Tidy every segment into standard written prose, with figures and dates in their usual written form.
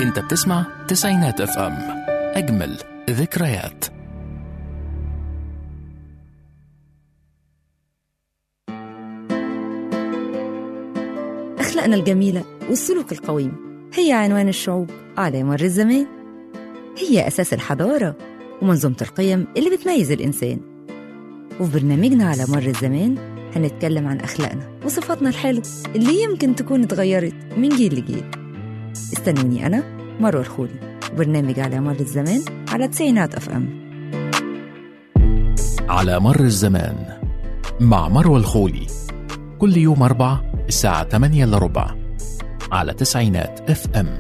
انت بتسمع تسعينات اف ام، اجمل ذكريات. أخلاقنا الجميلة والسلوك القويم هي عنوان الشعوب على مر الزمان، هي أساس الحضارة ومنظومة القيم اللي بتميز الإنسان. وفي برنامجنا على مر الزمان هنتكلم عن أخلاقنا وصفاتنا الحلوة اللي يمكن تكون اتغيرت من جيل لجيل. استنوني أنا مروة الخولي، برنامج على مر الزمان على تسعينات اف ام. على مر الزمان مع مروة الخولي، كل يوم 4 الساعة 8:15 على تسعينات اف ام.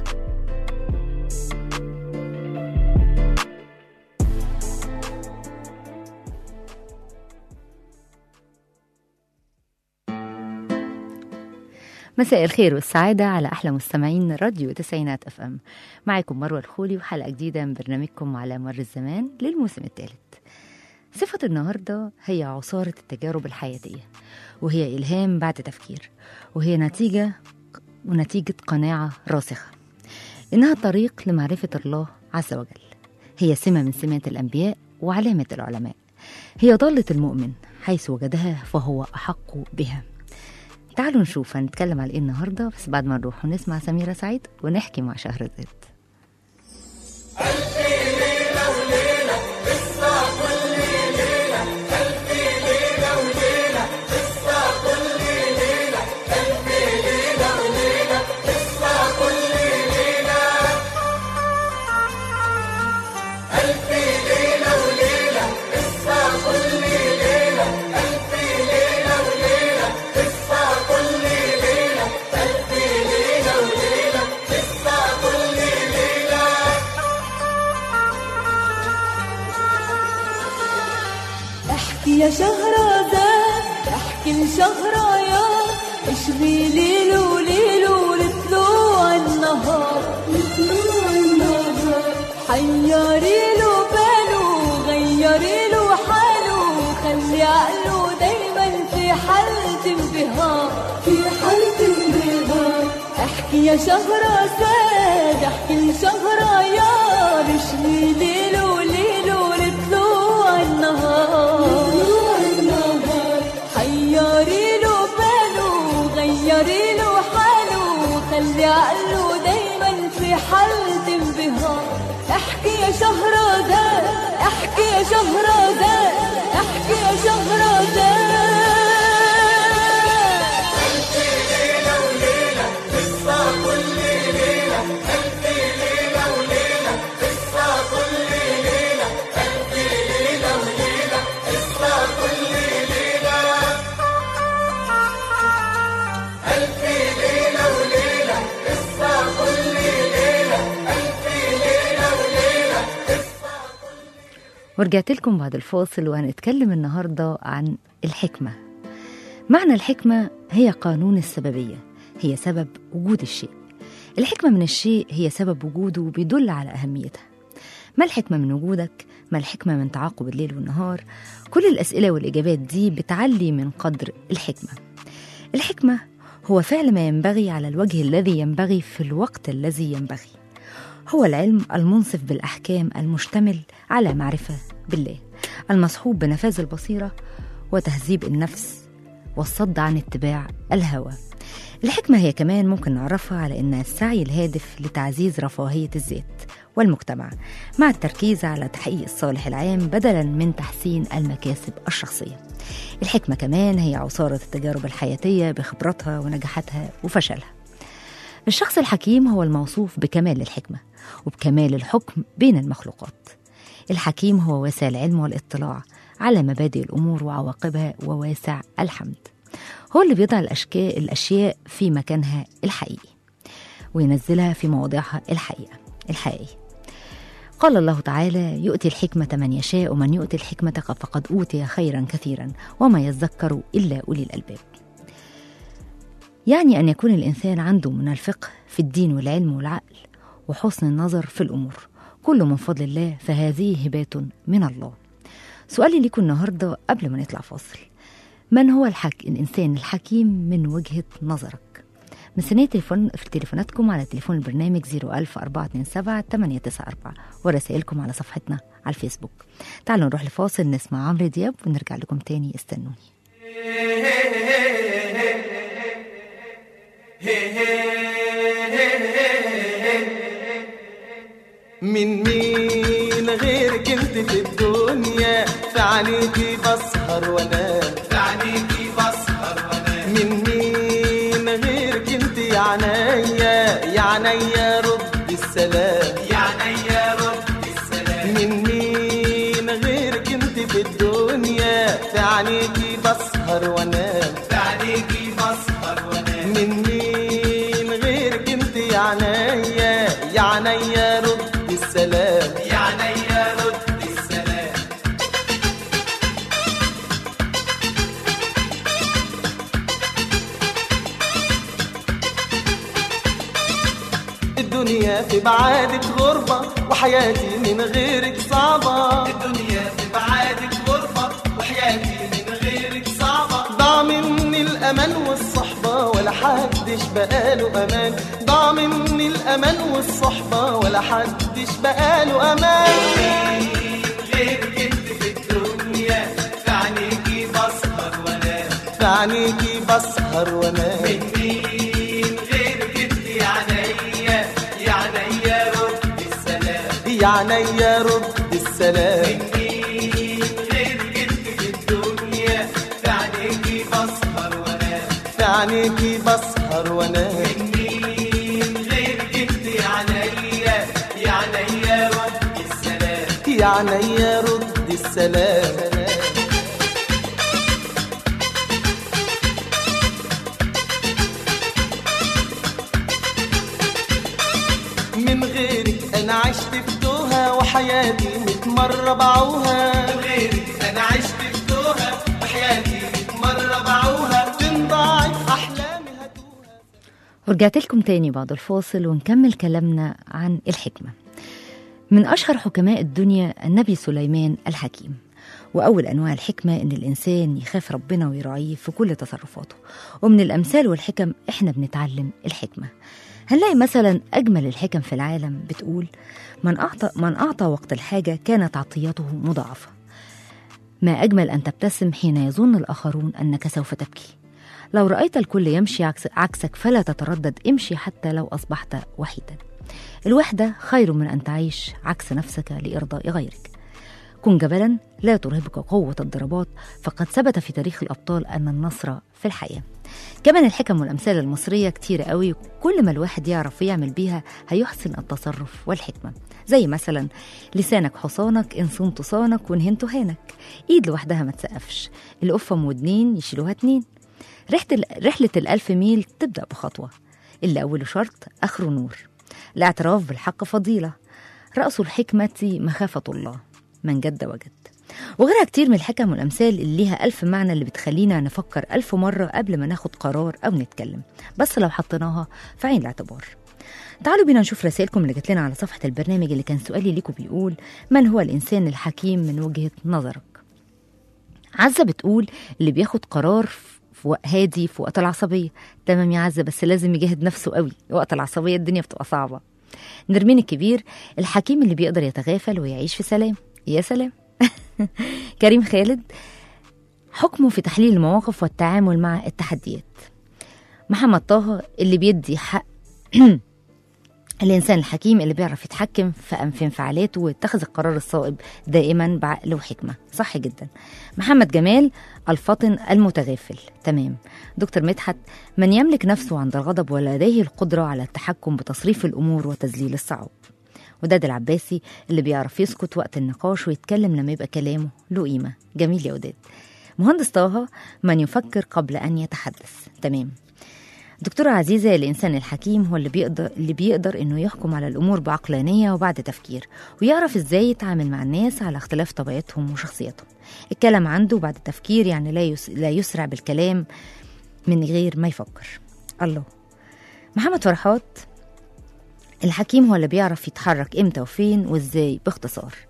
مساء الخير والسعادة على أحلى مستمعين راديو تسعينات اف ام. معكم مروة الخولي وحلقة جديدة من برنامجكم على مر الزمان للموسم الثالث. صفة النهاردة هي عصارة التجارب الحياتية، وهي إلهام بعد تفكير، وهي نتيجة قناعة راسخة إنها طريق لمعرفة الله عز وجل. هي سمة من سمات الأنبياء وعلامة العلماء. هي ضالة المؤمن، حيث وجدها فهو أحق بها. تعالوا نشوف هنتكلم على إيه النهاردة، بس بعد ما نروح ونسمع سميرة سعيد ونحكي مع شهرزاد. يا شهرزاد احكي لشهريار ايش بي ليل وليل ولطلوع النهار، حيري له باله غيري له حاله، خلي عقله دايما في حالة انبهار، في حالة انبهار. احكي يا شهرزاد احكي لشهريار ايش بي ليل وليل ولطلوع النهار، حيري له باله غيري له حاله، خلي عقله دايما في حالة انبهار. احكي يا شهرزاد احكي يا شهرزاد احكي يا شهرزاد. ورجعت لكم بعد الفاصل وهنتكلم النهاردة عن الحكمة. معنى الحكمة هي قانون السببية، هي سبب وجود الشيء. الحكمة من الشيء هي سبب وجوده وبيدل على أهميتها. ما الحكمة من وجودك؟ ما الحكمة من تعاقب الليل والنهار؟ كل الأسئلة والإجابات دي بتعلي من قدر الحكمة. الحكمة هو فعل ما ينبغي على الوجه الذي ينبغي في الوقت الذي ينبغي. هو العلم المنصف بالأحكام المشتمل على معرفة بالله، المصحوب بنفاذ البصيرة وتهذيب النفس والصد عن اتباع الهوى. الحكمة هي كمان ممكن نعرفها على إنها السعي الهادف لتعزيز رفاهية الذات والمجتمع، مع التركيز على تحقيق الصالح العام بدلاً من تحسين المكاسب الشخصية. الحكمة كمان هي عصارة التجارب الحياتية بخبرتها ونجاحاتها وفشلها. الشخص الحكيم هو الموصوف بكمال الحكمة وبكمال الحكم بين المخلوقات. الحكيم هو واسع العلم والاطلاع على مبادئ الأمور وعواقبها وواسع الحمد. هو اللي بيضع الأشياء في مكانها الحقيقي وينزلها في مواضعها الحقيقية. قال الله تعالى: يؤتي الحكمة من يشاء ومن يؤتي الحكمة فقد أوتي خيرا كثيرا وما يذكر إلا أولي الألباب. يعني أن يكون الإنسان عنده من الفقه في الدين والعلم والعقل وحسن النظر في الأمور، كله من فضل الله، فهذه هبات من الله. سؤالي لكم النهاردة قبل ما نطلع فاصل: من هو الإنسان الحكيم من وجهة نظرك؟ مستنية في تليفوناتكم على تليفون البرنامج 01427 ورسائلكم على صفحتنا على الفيسبوك. تعالوا نروح لفاصل نسمع عمرو دياب ونرجع لكم تاني، استنوني. من مين غيرك انت في الدنيا، في عينيكي بسهر وانام، في عينيكي بسهر وانام. من مين غيرك انت يا عينيا، يا عينيا رد السلام، يا عينيا رد السلام. من مين غيرك انت في الدنيا، في عينيكي بسهر وانام، في عينيكي بسهر وانام. من مين غيرك انت يا عينيا، يا عينيا رد السلام، يا عينيا رد السلام. الدنيا في بعادك غربة وحياتي من غيرك صعبة، الدنيا في بعادك غربة وحياتي من غيرك صعبة. ضاع مني الأمان والصحبة ولا حدش بقاله أمان، ضاع مني الأمان والصحبة ولا حدش بقاله أمان. غيرك انت في الدنيا، في عينيكي بسهر وانام، في عينيكي بسهر وانام. من مين غيرك انت يا عينيا، يا عينيا رد السلام، يا عينيا رد السلام. من مين غيرك انت في الدنيا، في عينيكي بسهر وانام، في عينيكي بسهر وانام. من مين غيرك انت يا عينيا، يا عينيا رد السلام، يا عينيا رد السلام. من غيرك انا عشت في توها وحياتي متمرة باعوها، من غيرك انا عشت في توها وحياتي متمرة باعوها. فين ضاعت احلامي هتوها. ورجعت لكم تاني بعد الفاصل ونكمل كلامنا عن الحكمة. من أشهر حكماء الدنيا النبي سليمان الحكيم، وأول أنواع الحكمة إن الإنسان يخاف ربنا ويراعيه في كل تصرفاته. ومن الأمثال والحكم إحنا بنتعلم الحكمة. هنلاقي مثلا أجمل الحكم في العالم بتقول: من أعطى وقت الحاجة كانت عطيته مضاعفة. ما أجمل أن تبتسم حين يظن الآخرون أنك سوف تبكي. لو رأيت الكل يمشي عكسك فلا تتردد، امشي حتى لو أصبحت وحيدا. الوحدة خير من أن تعيش عكس نفسك لإرضاء غيرك. كن جبلا لا ترهبك قوة الضربات، فقد ثبت في تاريخ الأبطال أن النصر في الحياة. كمان الحكم والأمثال المصرية كتير قوي، كل ما الواحد يعرف يعمل بيها هيحسن التصرف والحكمة. زي مثلا: لسانك حصانك، إن صنت صانك وإن هنت هانك. إيد لوحدها ما تسقفش، القفة ودنين يشيلوها 2. رحلة 1000 ميل تبدأ بخطوة، اللي أوله شرط آخره نور. الاعتراف بالحق فضيلة، رأس الحكمة مخافة الله، من جد وجد. وغيرها كتير من الحكم والأمثال اللي ليها 1000 معنى، اللي بتخلينا نفكر 1000 مرة قبل ما ناخد قرار أو نتكلم، بس لو حطيناها في عين الاعتبار. تعالوا بينا نشوف رسائلكم اللي جات لنا على صفحة البرنامج، اللي كان سؤالي ليكم بيقول: من هو الإنسان الحكيم من وجهة نظرك؟ عزة بتقول: اللي بياخد قرار في وقت هادي في وقت العصبية. تمام يا عزة، بس لازم يجاهد نفسه قوي، وقت العصبية الدنيا بتبقى صعبة. نرمين الكبير: الحكيم اللي بيقدر يتغافل ويعيش في سلام. يا سلام. كريم خالد: حكمه في تحليل المواقف والتعامل مع التحديات. محمد طه: اللي بيدي حق الإنسان الحكيم اللي بيعرف يتحكم في انفعالاته ويتخذ القرار الصائب دائما بعقل وحكمة. صح جدا. محمد جمال: الفطن المتغافل. تمام. دكتور مدحت: من يملك نفسه عند الغضب ولديه القدرة على التحكم بتصريف الأمور وتذليل الصعاب. وداد العباسي: اللي بيعرف يسكت وقت النقاش ويتكلم لما يبقى كلامه له قيمة. جميل يا وداد. مهندس طه: من يفكر قبل أن يتحدث. تمام. دكتورة عزيزة: الإنسان الحكيم هو اللي بيقدر إنه يحكم على الأمور بعقلانية وبعد تفكير، ويعرف إزاي يتعامل مع الناس على اختلاف طبيعتهم وشخصيتهم. الكلام عنده بعد تفكير، يعني لا يسرع بالكلام من غير ما يفكر. الله. محمد فرحات: الحكيم هو اللي بيعرف يتحرك إمتى وفين وإزاي باختصار.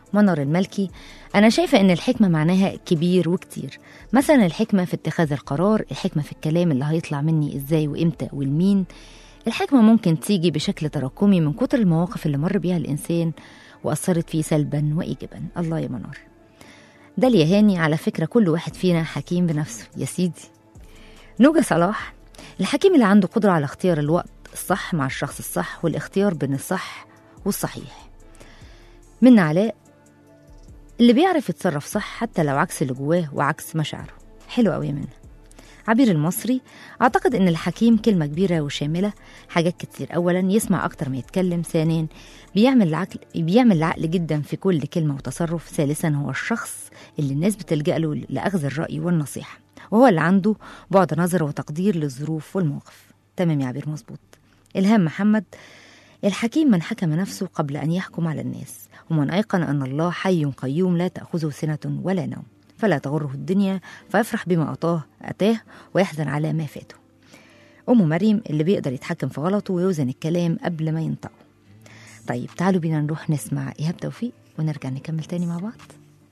منار الملكي: أنا شايفة إن الحكمة معناها كبير وكتير. مثلا الحكمة في اتخاذ القرار، الحكمة في الكلام اللي هيطلع مني إزاي وإمتى والمين. الحكمة ممكن تيجي بشكل تراكمي من كتر المواقف اللي مر بيها الإنسان وأثرت فيه سلبا وإيجابا. الله يا منار. داليا هاني: على فكرة كل واحد فينا حكيم بنفسه يا سيدي. نوجة صلاح: الحكيم اللي عنده قدرة على اختيار الوقت الصح مع الشخص الصح والاختيار بين الصح والصحيح. من علاء: اللي بيعرف يتصرف صح حتى لو عكس اللي جواه وعكس مشاعره. حلو قوي منه. عبير المصري: أعتقد إن الحكيم كلمة كبيرة وشاملة حاجات كتير. أولا يسمع أكتر ما يتكلم. ثانيا بيعمل العقل جدا في كل كلمة وتصرف. ثالثا هو الشخص اللي الناس بتلجأ له لأخذ الرأي والنصيحة، وهو اللي عنده بعد نظر وتقدير للظروف والمواقف. تمام يا عبير، مظبوط. إلهام محمد: الحكيم من حكم نفسه قبل أن يحكم على الناس، ومن أيقن أن الله حي قيوم لا تأخذه سنة ولا نوم، فلا تغره الدنيا فيفرح بما أتاه ويحزن على ما فاته. أم مريم: اللي بيقدر يتحكم في غلطه ويوزن الكلام قبل ما ينطقه. طيب تعالوا بينا نروح نسمع إيهاب توفيق ونرجع نكمل تاني مع بعض.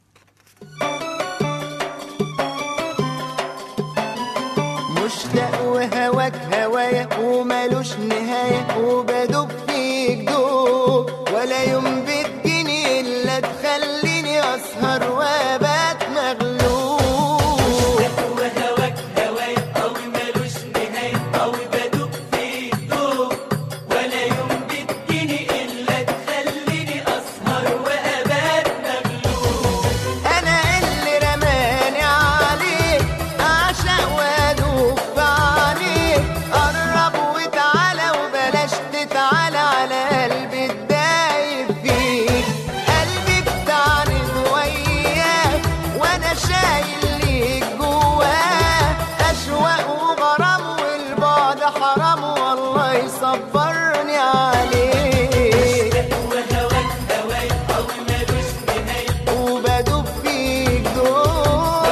مشتاق وهواك هوايا ومالوش نهاية، وبدوب فيك دوب ولا يوم بتجيني إلا تخليني أسهر وأبات مغلوب. مشتاق وهواك هوايا أوي مالوش نهاية، أوي بدوب فيك دوب ولا يوم بتجيني إلا تخليني أسهر وأبات مغلوب. أنا اللي رماني عليك أعشق وأدوب عليك، قرب وتعالى وبلاش تتعالى على قلبي الدايب فيك. قلبي بتعرض وياك وانا شايل ليك جواه اشواق وغرام، والبعد حرام والله يصبرني عليك. وهواك هواي قوي مالوش نهاية، وبدوب فيك دول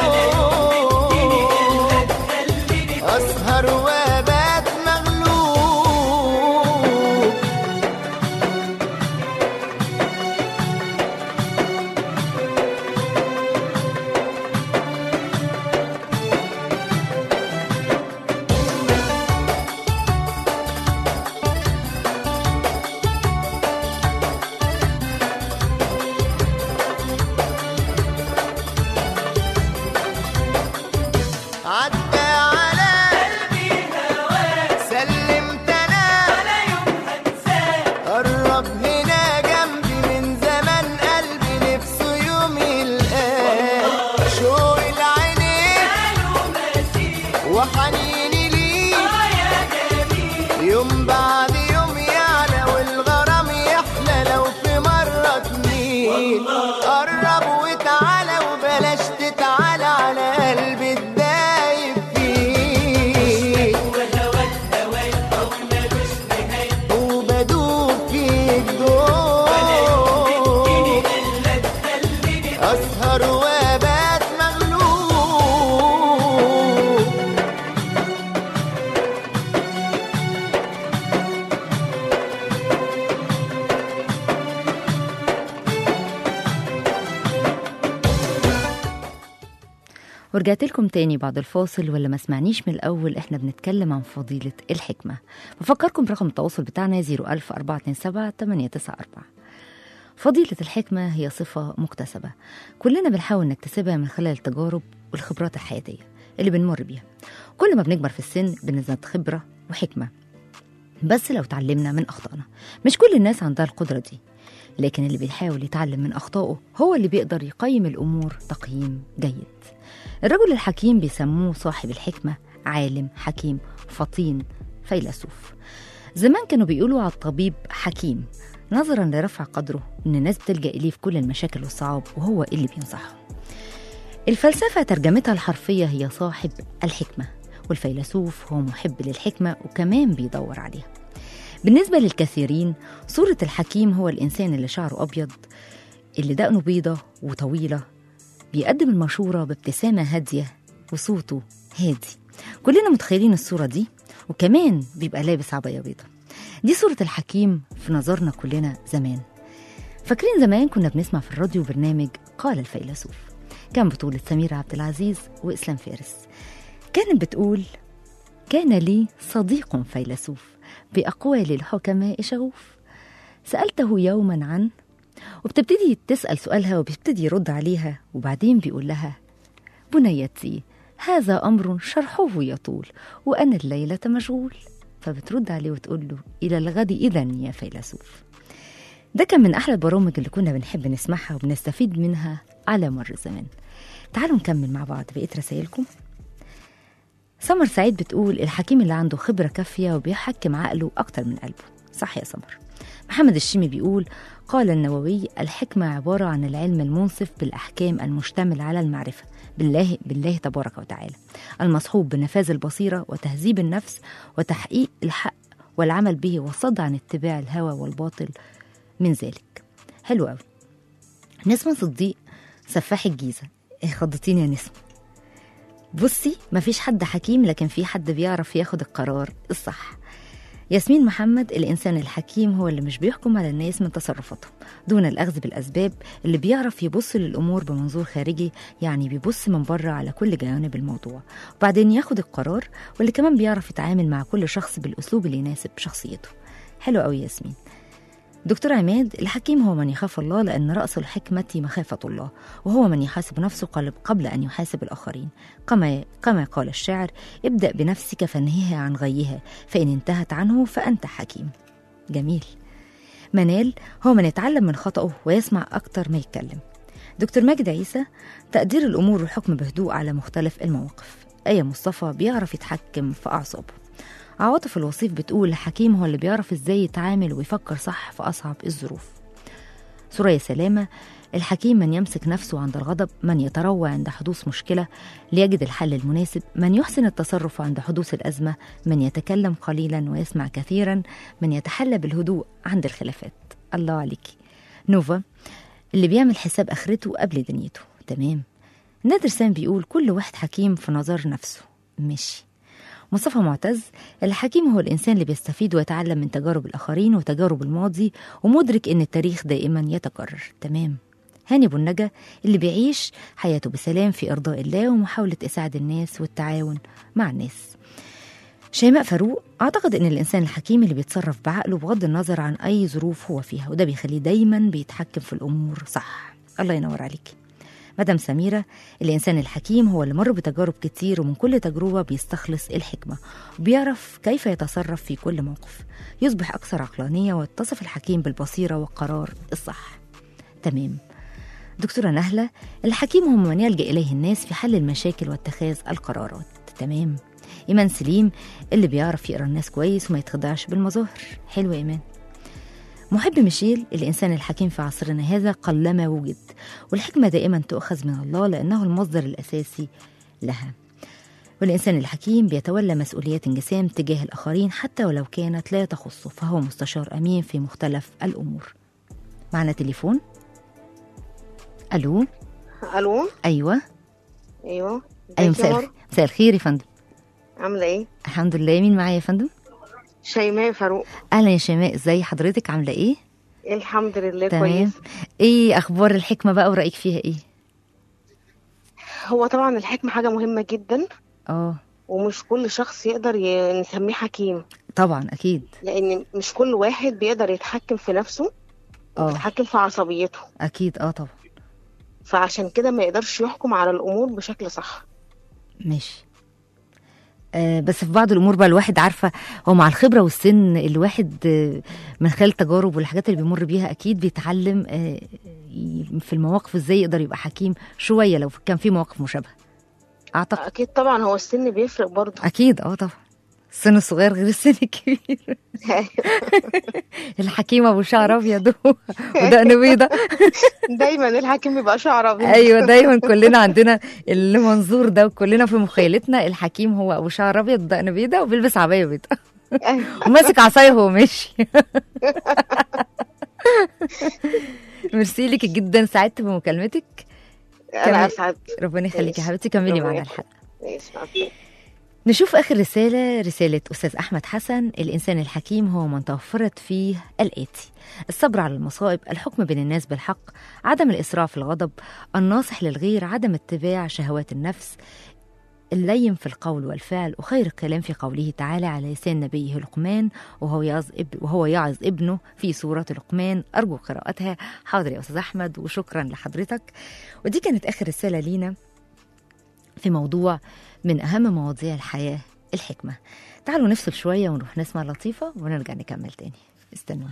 اسهر وابات مغلوب. عدى على قلبي هواك، سلمت انا ولا يوم هنساك. قرب هنا جنبي من زمان، قلبي نفسه يوم يلقاك. شوق العينين قالوا مسيك وحنيني ليك يا جميل، يوم بعد يوم يعلى والغرام يحلى لو في مرة تميل. قرب وتعالى وبلاش تتعالى على قلبي الدايب فيك. وهواك هواي قوي مالوش نهاية، وبدوب فيك دول إلا تخليني أسهر وأبات مغلوب. ورجعت لكم تاني بعد الفاصل. ولا ما سمعنيش من الأول، احنا بنتكلم عن فضيلة الحكمة. بفكركم برقم التواصل بتاعنا 00427-894. فضيلة الحكمة هي صفة مكتسبة كلنا بنحاول نكتسبها من خلال التجارب والخبرات الحياتية اللي بنمر بيها. كل ما بنكبر في السن بنزداد خبرة وحكمة، بس لو تعلمنا من أخطائنا. مش كل الناس عندها القدرة دي، لكن اللي بيحاول يتعلم من أخطائه هو اللي بيقدر يقيم الأمور تقييم جيد. الرجل الحكيم بيسموه صاحب الحكمة، عالم، حكيم، فطين، فيلسوف. زمان كانوا بيقولوا على الطبيب حكيم نظرا لرفع قدره، إن الناس بتلجأ إليه في كل المشاكل والصعاب وهو اللي بينصحهم. الفلسفة ترجمتها الحرفية هي صاحب الحكمة، والفيلسوف هو محب للحكمة وكمان بيدور عليها. بالنسبة للكثيرين صورة الحكيم هو الإنسان اللي شعره أبيض، اللي دقنه بيضة وطويلة، بيقدم المشورة بابتسامة هادية وصوته هادي. كلنا متخيلين الصورة دي، وكمان بيبقى لابس عباية بيضة. دي صورة الحكيم في نظرنا كلنا زمان. فاكرين زمان كنا بنسمع في الراديو برنامج قال الفيلسوف، كان بطولة سميرة عبد العزيز وإسلام فارس. كانت بتقول: كان لي صديق فيلسوف بأقوال الحكماء شغوف، سألته يوما عن، وبتبتدي تسأل سؤالها وبيبتدي يرد عليها، وبعدين بيقول لها: بنيتي هذا أمر شرحه يطول وأنا الليلة مشغول. فبترد عليه وتقول له: إلى الغد إذن يا فيلسوف. ده كان من أحلى البرامج اللي كنا بنحب نسمعها وبنستفيد منها على مر الزمان. تعالوا نكمل مع بعض بقية رسائلكم. سمر سعيد بتقول: الحكيم اللي عنده خبرة كافية وبيحكم عقله أكتر من قلبه. صح يا سمر. محمد الشيمي بيقول: قال النووي: الحكمة عبارة عن العلم المنصف بالأحكام المشتمل على المعرفة بالله تبارك وتعالى، المصحوب بنفاذ البصيرة وتهذيب النفس وتحقيق الحق والعمل به والصد عن اتباع الهوى والباطل من ذلك. حلو قوي. نسمة صديق سفاح الجيزة، خضتيني يا نسمة. بصي، مفيش حد حكيم لكن في حد بيعرف ياخد القرار الصح. ياسمين محمد: الإنسان الحكيم هو اللي مش بيحكم على الناس من تصرفاتهم دون الأخذ بالأسباب، اللي بيعرف يبص للأمور بمنظور خارجي، يعني بيبص من بره على كل جوانب الموضوع وبعدين ياخد القرار، واللي كمان بيعرف يتعامل مع كل شخص بالأسلوب اللي يناسب شخصيته. حلو قوي ياسمين. دكتور عماد: الحكيم هو من يخاف الله، لأن رأس الحكمة مخافة الله، وهو من يحاسب نفسه قبل أن يحاسب الآخرين، كما قال الشاعر: ابدأ بنفسك فانهيها عن غيها، فإن انتهت عنه فأنت حكيم. جميل. منال: هو من يتعلم من خطأه ويسمع أكتر ما يتكلم. دكتور ماجد عيسى: تقدير الأمور والحكم بهدوء على مختلف المواقف. آية مصطفى: بيعرف يتحكم في أعصابه. عواطف الوصيف بتقول: الحكيم هو اللي بيعرف ازاي يتعامل ويفكر صح في أصعب الظروف. سوريا سلامة: الحكيم من يمسك نفسه عند الغضب، من يتروى عند حدوث مشكلة ليجد الحل المناسب، من يحسن التصرف عند حدوث الأزمة، من يتكلم قليلا ويسمع كثيرا، من يتحلى بالهدوء عند الخلافات. الله عليكي. نوفا: اللي بيعمل حساب آخرته قبل دنيته. تمام. نادر سام بيقول: كل واحد حكيم في نظر نفسه. ماشي. مصطفى معتز: الحكيم هو الإنسان اللي بيستفيد ويتعلم من تجارب الآخرين وتجارب الماضي ومدرك إن التاريخ دائما يتكرر. تمام. هاني أبو النجا: اللي بيعيش حياته بسلام في إرضاء الله ومحاولة إسعاد الناس والتعاون مع الناس. شيماء فاروق: أعتقد إن الإنسان الحكيم اللي بيتصرف بعقله بغض النظر عن أي ظروف هو فيها، وده بيخليه دايما بيتحكم في الأمور صح. الله ينور عليكي. مدام سميرة: الإنسان الحكيم هو اللي مر بتجارب كتير ومن كل تجربة بيستخلص الحكمة وبيعرف كيف يتصرف في كل موقف، يصبح أكثر عقلانية ويتصف الحكيم بالبصيرة والقرار الصح. تمام. دكتورة نهلة: الحكيم هو من يلجأ إليه الناس في حل المشاكل واتخاذ القرارات. تمام. إيمان سليم: اللي بيعرف يقرأ الناس كويس وما يتخدعش بالمظاهر. حلو إيمان. محب ميشيل: الإنسان الحكيم في عصرنا هذا قلما وجد، والحكمة دائما تؤخذ من الله لأنه المصدر الأساسي لها، والإنسان الحكيم بيتولى مسؤوليات انجسام تجاه الآخرين حتى ولو كانت لا تخصه، فهو مستشار أمين في مختلف الأمور. معنا تليفون. ألو. الو. أيوة. ايوه مساء الخير يا فندم. عامله ايه؟ الحمد لله. مين معايا يا فندم؟ شيماء فاروق. أهلا يا شيماء، ازاي حضرتك؟ عاملة ايه؟ الحمد لله تمام. كويس. ايه أخبار الحكمة بقى ورأيك فيها ايه؟ هو طبعا الحكمه حاجه مهمه جدا، ومش كل شخص يقدر نسميه حكيم. طبعا أكيد، لأن مش كل واحد بيقدر يتحكم في نفسه ويتحكم في عصبيته. أكيد طبعا. فعشان كده ما يقدرش يحكم على الأمور بشكل صح. ماشي. بس في بعض الأمور بقى الواحد عارفة هو مع الخبرة والسن الواحد من خلال التجارب والحاجات اللي بيمر بيها أكيد بيتعلم في المواقف ازاي يقدر يبقى حكيم شوية لو كان في مواقف مشابهة. أعتقد أكيد طبعا هو السن بيفرق برضه. أكيد طبعا، السن الصغير غير السن الكبير. الحكيم ابو شعر ابيض ودقن بيضه. دايما الحكيم بيبقى شعر ابيض. ايوه دايما كلنا عندنا المنظور ده، وكلنا في مخيلتنا الحكيم هو ابو شعر ابيض ودقن بيضه وبيلبس عبايه بيضه وماسك عصايه وهو ماشي. ميرسي لك جدا، سعدت بمكالمتك. انا اسعد. ربنا يخليكي يا حبيبتي، كملي معانا الحلقه. نشوف آخر رسالة، رسالة أستاذ أحمد حسن. الإنسان الحكيم هو من توفرت فيه الآتي: الصبر على المصائب، الحكم بين الناس بالحق، عدم الإسراف في الغضب، الناصح للغير، عدم اتباع شهوات النفس، اللين في القول والفعل، وخير الكلام في قوله تعالى على لسان نبيه لقمان وهو يعظ ابنه في سورة لقمان. أرجو قراءتها. حاضر يا أستاذ أحمد، وشكرا لحضرتك. ودي كانت آخر رسالة لينا في موضوع من أهم مواضيع الحياة، الحكمة. تعالوا نفصل شوية ونروح نسمع لطيفة ونرجع نكمل تاني. استنوني.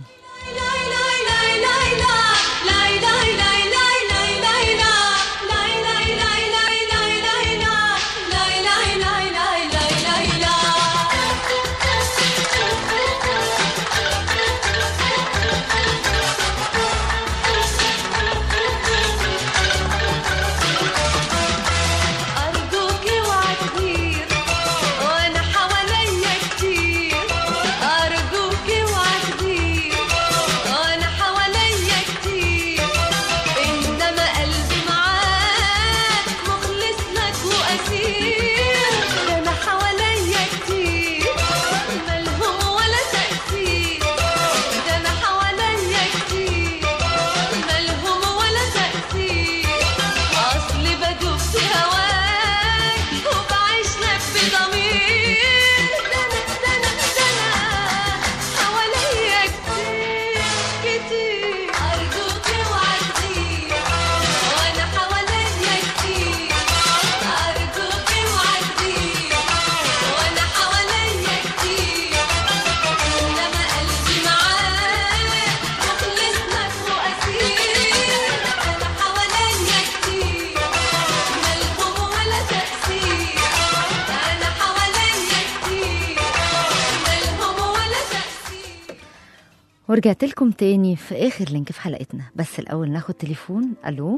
ورجعت لكم تاني في آخر لينك في حلقتنا، بس الأول ناخد تليفون. ألو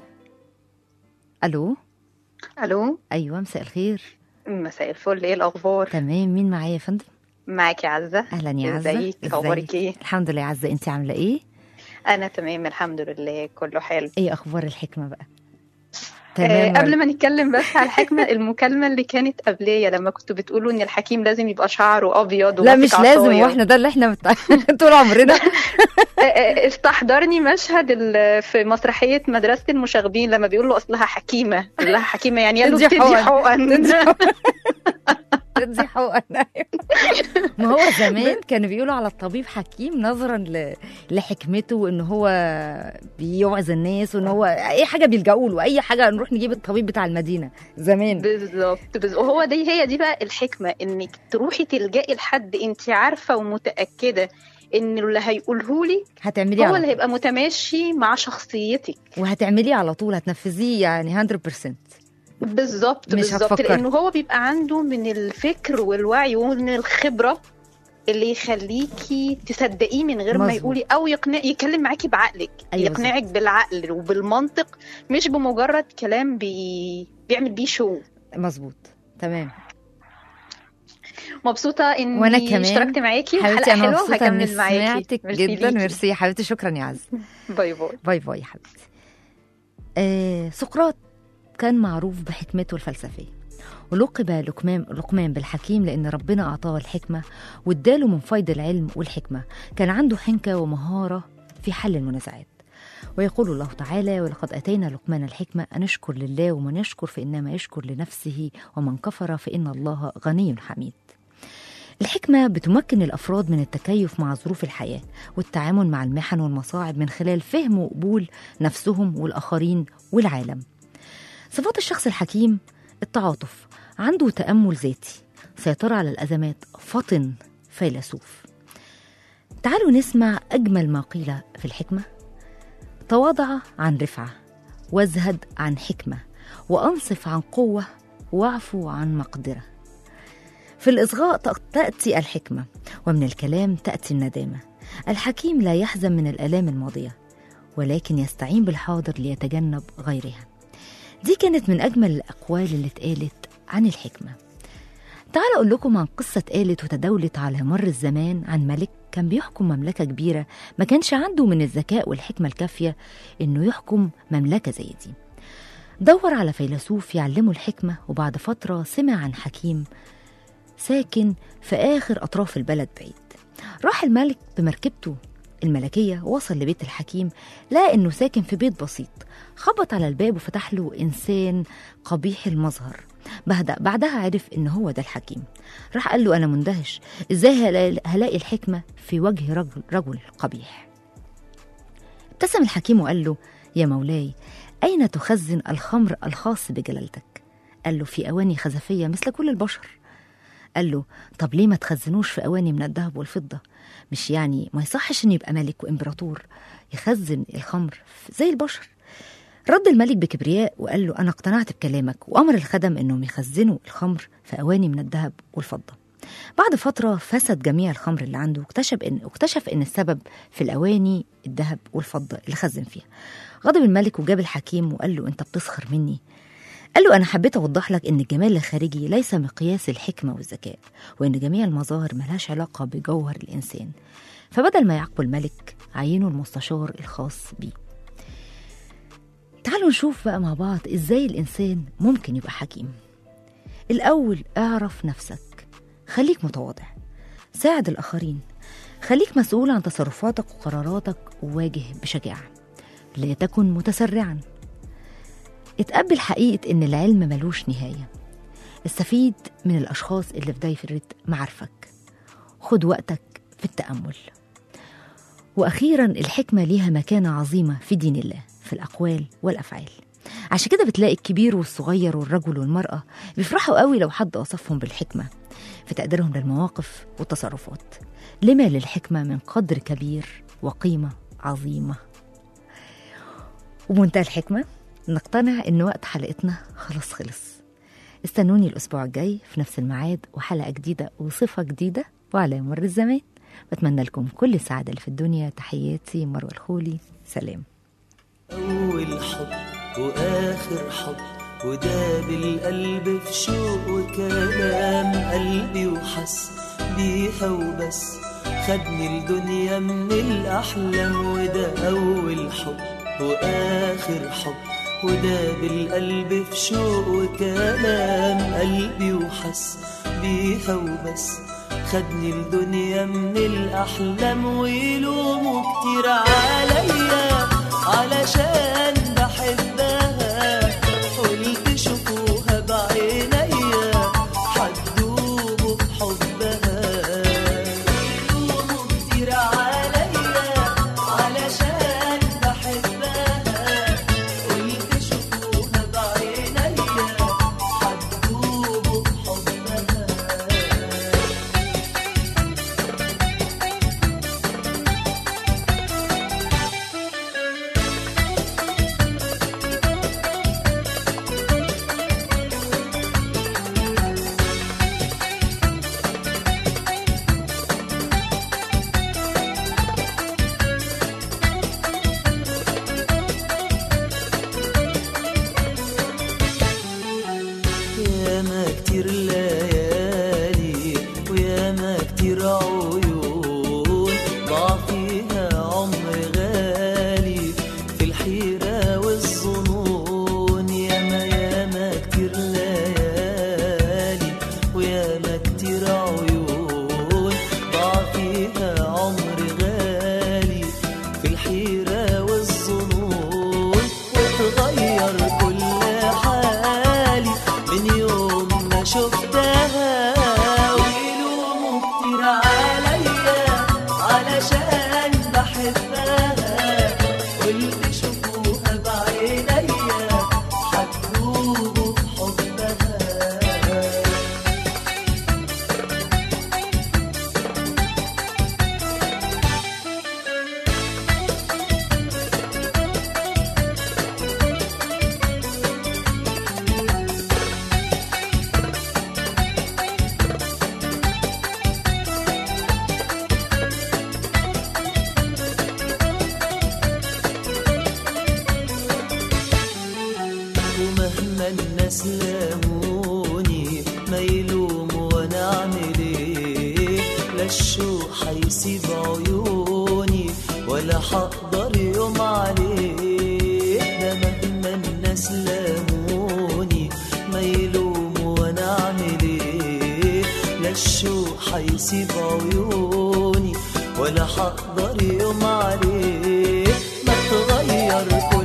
ألو الو. أيوة، مساء الخير. مساء الفل، ايه الاخبار؟ تمام. مين معايا يا فندم؟ معاكي عزة. أهلا يا عزة. ازيك؟ اخبارك ايه؟ الحمد لله يا عزة، انت عاملة ايه؟ انا تمام الحمد لله، كله حلو. ايه أخبار الحكمة بقى؟ قبل ما نتكلم بس على الحكمة، المكالمة اللي كانت قبلية لما كنتوا بتقولوا ان الحكيم لازم يبقى شعره ابيض لا مش لازم، واحنا ده اللي احنا طول عمرنا. استحضرني مشهد في مسرحية مدرسة المشاغبين لما بيقولوا اصلها حكيمة، لها حكيمة يعني قالوا بتدي حقن. تدي حقن. ما هو زمان كانوا بيقولوا على الطبيب حكيم نظرا لحكمته، وان هو بيوعظ الناس، وان هو اي حاجه بيلجأوا له، اي حاجه نروح نجيب الطبيب بتاع المدينه زمان. بالظبط. وهو هي دي بقى الحكمه، انك تروحي تلجئي لحد انت عارفه ومتاكده ان اللي هيقوله لي هتعمليه هو اللي هيبقى متماشي مع شخصيتك، وهتعمليه على طول، هتنفذيه يعني 100%. بالظبط بالظبط، لانه هو بيبقى عنده من الفكر والوعي ومن الخبره اللي يخليكي تصدقيه من غير ما يقولي، او يتكلم معاكي بعقلك. أيوة، يقنعك بالعقل وبالمنطق، مش بمجرد كلام بيعمل بيه شو. مظبوط، تمام. مبسوطه اني وانا كمان اشتركت معاكي، حلقه حلوه هكمل معاكي. سمعتك جدا، ميرسي يا حبيبتي، شكرا يا عز. باي باي. باي باي يا حبيبتي. سقراط كان معروف بحكمته الفلسفيه، ولقب لقمان بالحكيم لأن ربنا أعطاه الحكمة واداله من فيض العلم والحكمة. كان عنده حنكة ومهارة في حل المنازعات. ويقول الله تعالى: ولقد أتينا لقمان الحكمة أن اشكر لله، ومن يشكر فإنما يشكر لنفسه، ومن كفر فإن الله غني حميد. الحكمة بتمكن الأفراد من التكيف مع ظروف الحياة والتعامل مع المحن والمصاعب من خلال فهم وقبول نفسهم والآخرين والعالم. صفات الشخص الحكيم: التعاطف، عنده تأمل ذاتي، سيطرة على الأزمات، فطن، فيلسوف. تعالوا نسمع أجمل ما قيل في الحكمة: تواضع عن رفعة، وازهد عن حكمة، وأنصف عن قوة، واعفو عن مقدرة. في الإصغاء تأتي الحكمة، ومن الكلام تأتي الندامة. الحكيم لا يحزن من الآلام الماضية، ولكن يستعين بالحاضر ليتجنب غيرها. دي كانت من أجمل الأقوال اللي اتقالت عن الحكمة. تعال أقول لكم عن قصة اتقالت وتداولت على مر الزمان عن ملك كان بيحكم مملكة كبيرة، ما كانش عنده من الذكاء والحكمة الكافية إنه يحكم مملكة زي دي. دور على فيلسوف يعلمه الحكمة، وبعد فترة سمع عن حكيم ساكن في آخر أطراف البلد بعيد. راح الملك بمركبته الملكية، وصل لبيت الحكيم، لقى إنه ساكن في بيت بسيط. خبط على الباب وفتح له إنسان قبيح المظهر. بعدها عرف إن هو ده الحكيم. راح قال له: أنا مندهش، إزاي هلاقي الحكمة في وجه رجل قبيح؟ ابتسم الحكيم وقال له: يا مولاي، أين تخزن الخمر الخاص بجلالتك؟ قال له: في أواني خزفية مثل كل البشر. قال له: طب ليه ما تخزنوش في أواني من الذهب والفضة؟ مش يعني ما يصحش إن يبقى ملك وإمبراطور يخزن الخمر زي البشر؟ رد الملك بكبرياء وقال له: أنا اقتنعت بكلامك، وأمر الخدم إنهم يخزنوا الخمر في أواني من الذهب والفضة. بعد فترة فسد جميع الخمر اللي عنده، واكتشف إن السبب في الأواني الذهب والفضة اللي خزن فيها. غضب الملك وجاب الحكيم وقال له: أنت بتسخر مني؟ قال له: أنا حبيت أوضح لك إن الجمال الخارجي ليس مقياس الحكمة والذكاء، وإن جميع المظاهر ملهاش علاقة بجوهر الإنسان. فبدل ما يعاقبه الملك، عينه المستشار الخاص بيه. تعالوا نشوف بقى مع بعض إزاي الإنسان ممكن يبقى حكيم. الأول، اعرف نفسك، خليك متواضع، ساعد الآخرين، خليك مسؤول عن تصرفاتك وقراراتك، وواجه بشجاعة، لا تكن متسرعا. اتقبل حقيقة إن العلم ملوش نهاية. استفيد من الأشخاص اللي في دايرة معارفك. خد وقتك في التأمل. وأخيرا، الحكمة ليها مكانة عظيمة في دين الله، في الأقوال والأفعال. عشان كده بتلاقي الكبير والصغير والرجل والمرأة بيفرحوا قوي لو حد وصفهم بالحكمة في تقديرهم للمواقف والتصرفات. لما للحكمة من قدر كبير وقيمة عظيمة. وبمنتهى الحكمة نقتنع إن وقت حلقتنا خلص. استنوني الأسبوع الجاي في نفس الميعاد وحلقة جديدة وصفة جديدة وعلى مر الزمان. بتمنى لكم كل السعادة اللي في الدنيا. تحياتي مروة الخولي. سلام. أول حب وآخر حب، وداب القلب في شوق وكلام قلبي، وحس بيها وبس، خدني الدنيا من الأحلام. وده أول حب وآخر حب، وداب القلب في شوق وكلام قلبي، وحس بيها وبس، خدني الدنيا من الأحلام. ويلوموا كتير عليا علشان بحبها، قلت شوفوها بعينيا حتدوبوا بحبها. ويلوموا كتير عليا علشان بحبها، قلت شوفوها بعينيا حتدوبوا بحبها. ياما كتير ليالي وياما كتير عيون، ضاع فيها عمر غالي في الحيرة والظنون. ياما كتير ليالي وياما كتير عيون، ضاع فيها عمر غالي في الحيرة والظنون. وتغير كل حالي من يوم ما شفتها. ويلوموا كتير عليا علشان بحبها، قلت شوفوها بعينيا حتدوبوا بحبها. ومهما الناس لاموني ما يلوموا وانا اعمل ايه، لا الشوق هيسيب عيوني ولا هقدر يوم عليه. ده مهما الناس لاموني ما يلوموا وانا اعمل ايه، لا الشوق هيسيب عيوني ولا هقدر يوم عليه. ما تغير